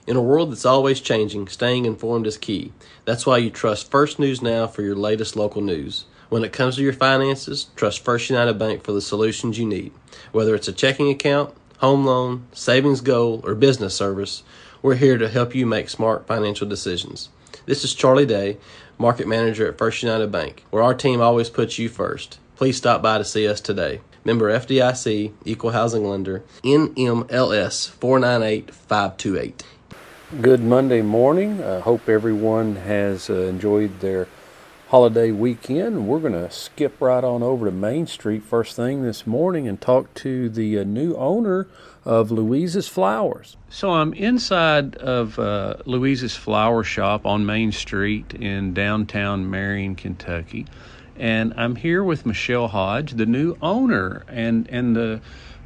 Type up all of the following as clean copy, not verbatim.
In a world that's always changing, staying informed is key. That's why you trust First News Now for your latest local news. When it comes to your finances, trust First United Bank for the solutions you need. Whether it's a checking account, home loan, savings goal, or business service, we're here to help you make smart financial decisions. This is Charlie Day, Market Manager at First United Bank, where our team always puts you first. Please stop by to see us today. Member FDIC, Equal Housing Lender, NMLS 498528. Good Monday morning. I hope everyone has enjoyed their holiday weekend. We're going to skip right on over to Main Street first thing this morning and talk to the new owner of Louise's Flowers. So I'm inside of Louise's Flower Shop on Main Street in downtown Marion, Kentucky. And I'm here with Michelle Hodge, the new owner, and the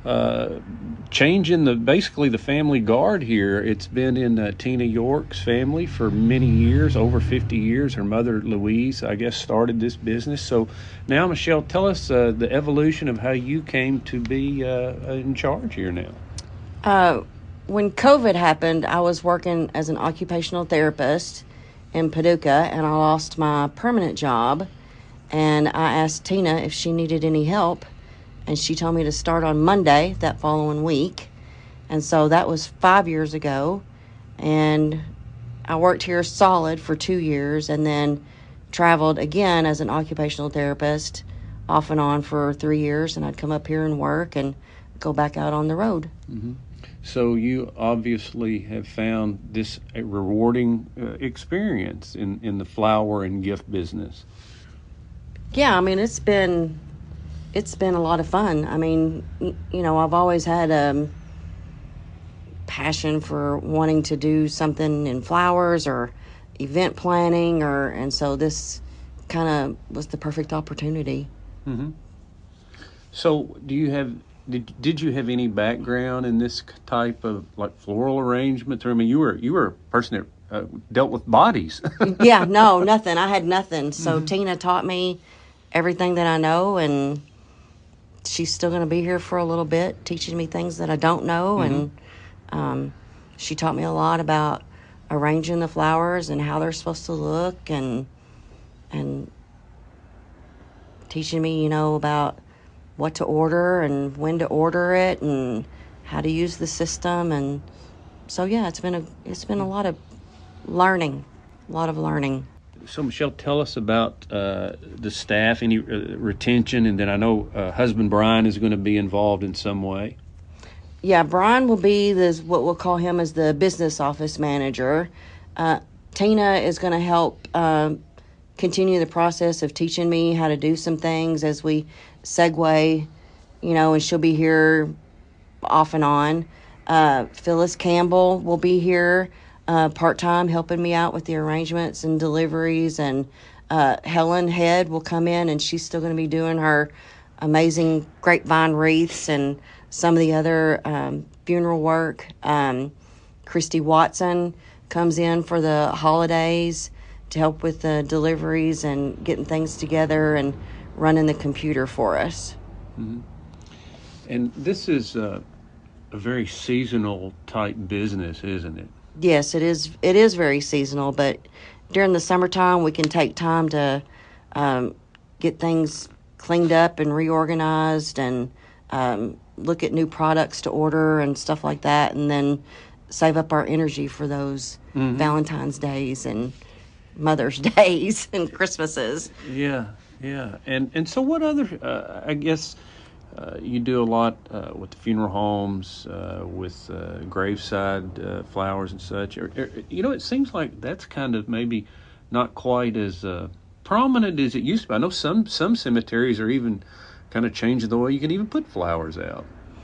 change in the family guard here. It's been in Tina York's family for many years, over 50 years. Her mother, Louise, I guess, started this business. So now, Michelle, tell us the evolution of how you came to be in charge here now. When COVID happened, I was working as an occupational therapist in Paducah, and I lost my permanent job. And I asked Tina if she needed any help, and she told me to start on Monday that following week. And so that was 5 years ago. And I worked here solid for 2 years and then traveled again as an occupational therapist off and on for 3 years. And I'd come up here and work and go back out on the road. Mm-hmm. So you obviously have found this a rewarding experience in the flower and gift business. Yeah, I mean, it's been a lot of fun. I mean, you know, I've always had a passion for wanting to do something in flowers or event planning, and so this kind of was the perfect opportunity. Mm-hmm. So, did you have any background in this type of like floral arrangement? I mean, you were a person that dealt with bodies. Yeah, no, nothing. I had nothing. So Mm-hmm. Tina taught me everything that I know, and she's still going to be here for a little bit, teaching me things that I don't know. Mm-hmm. And she taught me a lot about arranging the flowers and how they're supposed to look, and teaching me, you know, about what to order and when to order it and how to use the system. And so, yeah, it's been a lot of learning. So, Michelle, tell us about the staff, any retention, and then I know husband Brian is going to be involved in some way. Yeah, Brian will be what we'll call him as the business office manager. Tina is going to help continue the process of teaching me how to do some things as we segue, you know, and she'll be here off and on. Phyllis Campbell will be here part-time helping me out with the arrangements and deliveries, and Helen Head will come in, and she's still going to be doing her amazing grapevine wreaths and some of the other funeral work. Christy Watson comes in for the holidays to help with the deliveries and getting things together and running the computer for us. Mm-hmm. And this is a very seasonal type business, isn't it? Yes, it is. It is very seasonal, but during the summertime, we can take time to get things cleaned up and reorganized, and look at new products to order and stuff like that, and then save up our energy for those Mm-hmm. Valentine's Days and Mother's Days and Christmases. Yeah. And so what other, I guess you do a lot with the funeral homes, with graveside flowers and such. You know, it seems like that's kind of maybe not quite as prominent as it used to be. I know some cemeteries are even kind of changing the way you can even put flowers out.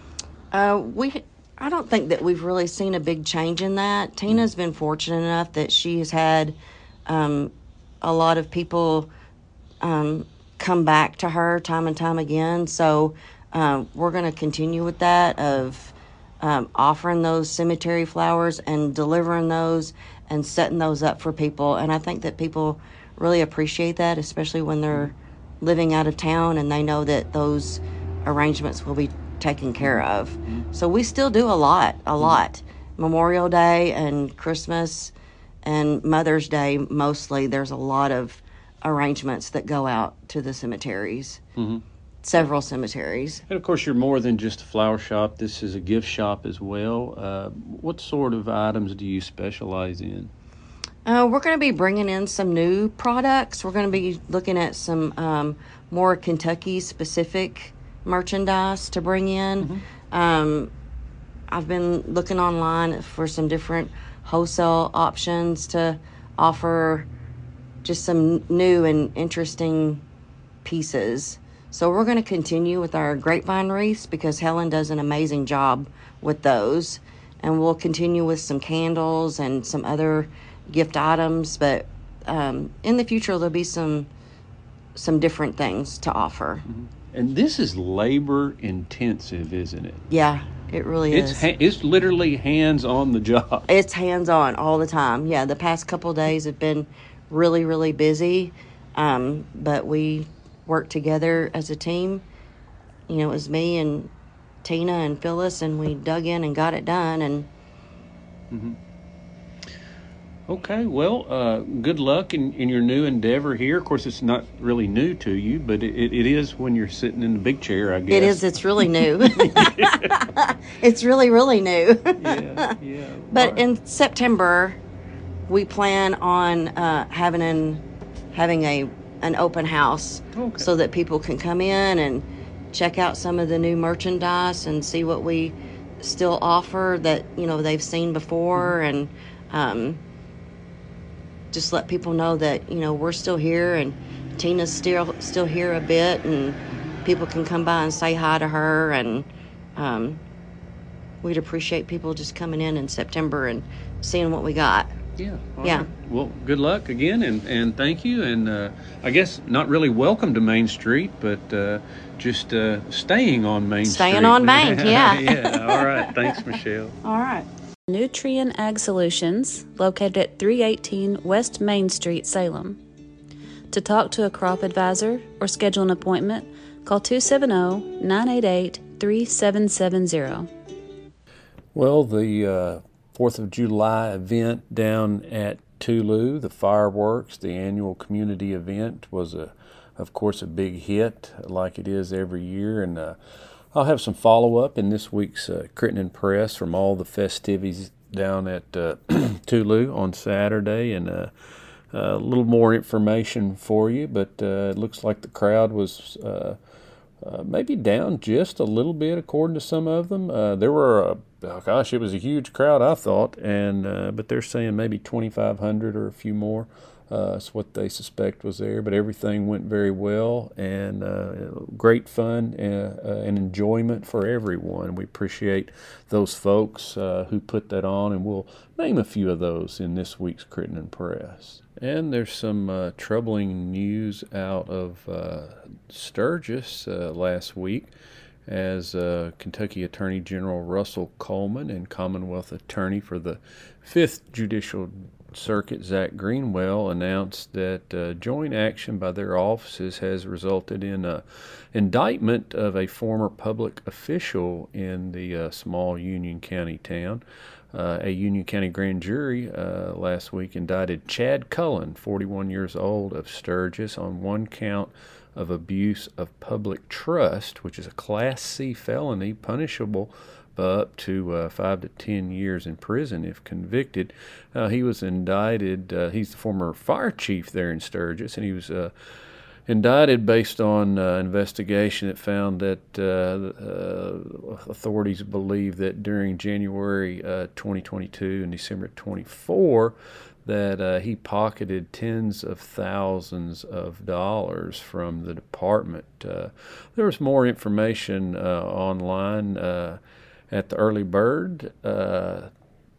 I don't think that we've really seen a big change in that. Tina's been fortunate enough that she has had a lot of people come back to her time and time again. So we're going to continue with that of offering those cemetery flowers and delivering those and setting those up for people. And I think that people really appreciate that, especially when they're living out of town and they know that those arrangements will be taken care of. So we still do a lot. Memorial Day and Christmas and Mother's Day, mostly, there's a lot of arrangements that go out to the cemeteries. Mm-hmm. Several cemeteries. And of course, you're more than just a flower shop. This is a gift shop as well. What sort of items do you specialize in? We're going to be bringing in some new products. We're going to be looking at some more Kentucky-specific merchandise to bring in. Mm-hmm. I've been looking online for some different wholesale options to offer just some new and interesting pieces. So we're going to continue with our grapevine wreaths because Helen does an amazing job with those. And we'll continue with some candles and some other gift items. But in the future, there'll be some different things to offer. Mm-hmm. And this is labor intensive, isn't it? Yeah, it really is. It's literally hands on the job. It's hands on all the time. Yeah, the past couple of days have been really, really busy. But we worked together as a team. You know, it was me and Tina and Phyllis, and we dug in and got it done. And mm-hmm. Okay, well, good luck in your new endeavor here. Of course, it's not really new to you, but it is when you're sitting in the big chair, I guess. It is. It's really new. It's really, really new. Yeah. But right. in September, we plan on having an open house, okay, so that people can come in and check out some of the new merchandise and see what we still offer that, you know, they've seen before, and just let people know that, you know, we're still here and Tina's still here a bit, and people can come by and say hi to her, and we'd appreciate people just coming in September and seeing what we got. Yeah. Yeah. Right. Well, good luck again, and thank you. And I guess not really welcome to Main Street, but just staying on Main Street. Staying on Main, yeah. Yeah. All right. Thanks, Michelle. All right. Nutrien Ag Solutions, located at 318 West Main Street, Salem. To talk to a crop advisor or schedule an appointment, call 270-988-3770. Well, the 4th of July event down at Tulu, the fireworks, the annual community event, was, of course, a big hit like it is every year. And I'll have some follow-up in this week's Crittenden Press from all the festivities down at Tulu on Saturday, and a little more information for you. But it looks like the crowd was maybe down just a little bit, according to some of them. There were, it was a huge crowd, I thought, and but they're saying maybe 2,500 or a few more. That's what they suspect was there, but everything went very well, and great fun and enjoyment for everyone. We appreciate those folks who put that on, and we'll name a few of those in this week's Crittenden Press. And there's some troubling news out of Sturgis last week, as Kentucky Attorney General Russell Coleman and Commonwealth Attorney for the 5th Judicial Circuit, Zach Greenwell, announced that joint action by their offices has resulted in an indictment of a former public official in the small Union County town. A Union County grand jury last week indicted Chad Cullen, 41 years old, of Sturgis, on one count of abuse of public trust, which is a Class C felony punishable up to 5 to 10 years in prison if convicted. He was indicted. He's the former fire chief there in Sturgis, and he was indicted based on investigation that found that authorities believe that during January 2022 and December 24, that he pocketed tens of thousands of dollars from the department. There was more information online at the Early Bird, our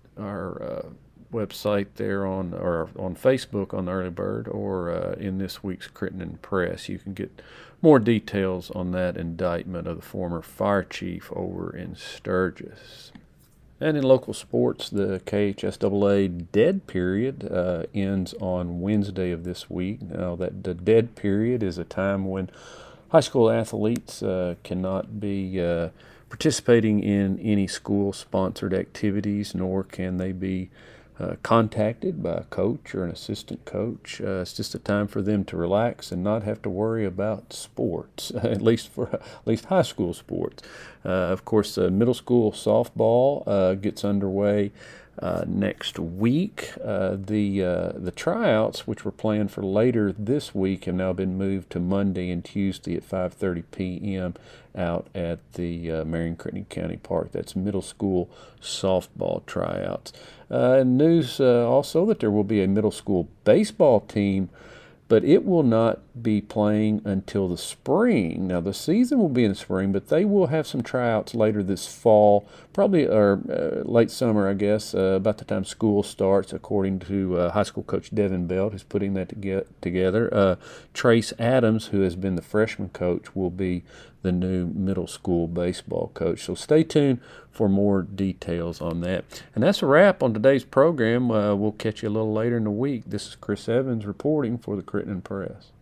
website there on Facebook on the Early Bird, or in this week's Crittenden Press. You can get more details on that indictment of the former fire chief over in Sturgis. And in local sports, the KHSAA dead period ends on Wednesday of this week. Now, that the dead period is a time when high school athletes cannot be participating in any school-sponsored activities, nor can they be contacted by a coach or an assistant coach. It's just a time for them to relax and not have to worry about sports, at least high school sports. Of course, middle school softball gets underway next week. The tryouts, which were planned for later this week, have now been moved to Monday and Tuesday at 5:30 p.m. out at the Marion-Crittenden County Park. That's middle school softball tryouts. News also that there will be a middle school baseball team, but it will not be playing until the spring. Now, the season will be in the spring, but they will have some tryouts later this fall, probably or late summer, I guess, about the time school starts, according to high school coach Devin Belt, who's putting that together. Trace Adams, who has been the freshman coach, will be the new middle school baseball coach. So stay tuned for more details on that. And that's a wrap on today's program. We'll catch you a little later in the week. This is Chris Evans reporting for the Crittenden Press.